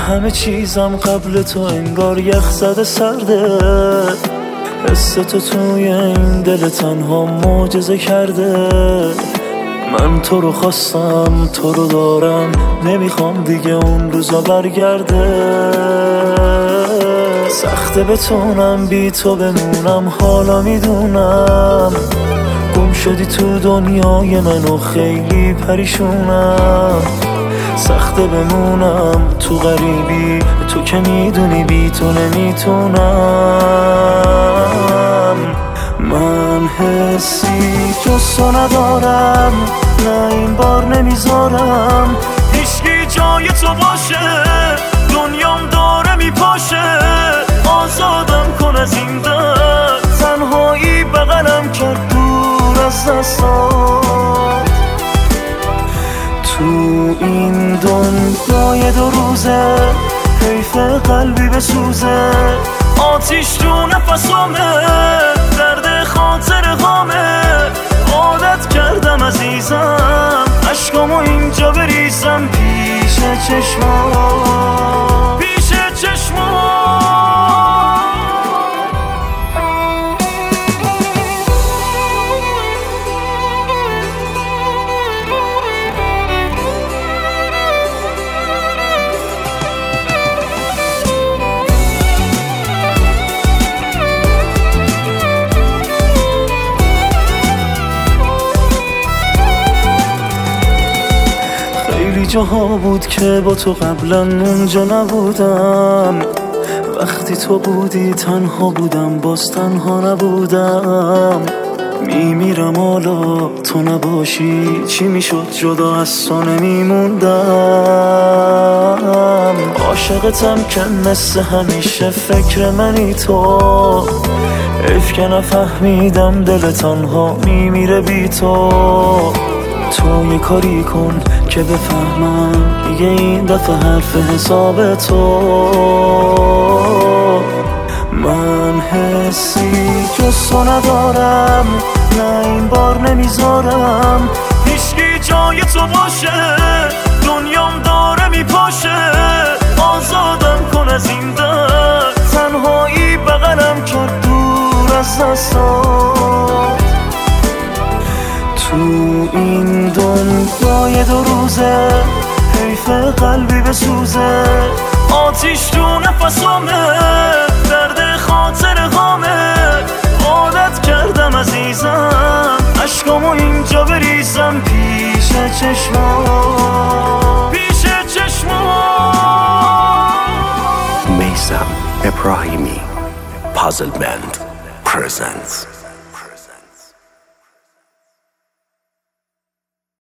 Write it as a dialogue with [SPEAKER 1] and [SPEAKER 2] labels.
[SPEAKER 1] همه چیزم قبل تو انگار یخ زده سرده، حس تو توی این دل تنها معجزه کرده. من تو رو خواستم، تو رو دارم، نمیخوام دیگه اون روزا برگرده. سخته بتونم بی تو بمونم، حالا میدونم گم شدی تو دنیای من و خیلی پریشونم. سخته بمونم تو غریبی، تو که میدونی بی تو نمیتونم. من حسی جز تو ندارم، نه این بار نمیذارم هیچکی جای تو باشه. دنیام داره میپاشه، آزادم کن از این درد. تنهایی بغلم کرد دور از دستات. تو این دنیای دو روزه حیف قلبی بسوزه. آتیش تو نفسامه، درد خاطر غامه. عادت کردم عزیزم عشقامو اینجا بریزم پیش چشمام، پیش چشمام. جاها بود که با تو قبلا اونجا نبودم. وقتی تو بودی تنها بودم، باز تنها نبودم. میمیرم حالا تو نباشی، چی میشد جدا از تو نمیموندم. عاشقتم که مثل همیشه فکر منی تو. حیف که نفهمیدم دل تنها میمیره بی تو. تو یه کاری کن که بفهمم دیگه این دفعه حرف حساب تو. من حسی جز تو ندارم، نه این بار نمیذارم هیچکی جای تو باشه. دنیام داره میپاشه، آزادم کن از این درد. تنهایی بغلم کرد دور از دستات. تو این دنیای دو روزه حیف قلبی بسوزه. آتیش تو نفسامه، درد خاطر غامه. عادت کردم عزیزم عشقامو اینجا بریزم پیش چشمام، پیش چشمام.
[SPEAKER 2] Meysam Ebrahimi Puzzle Band presents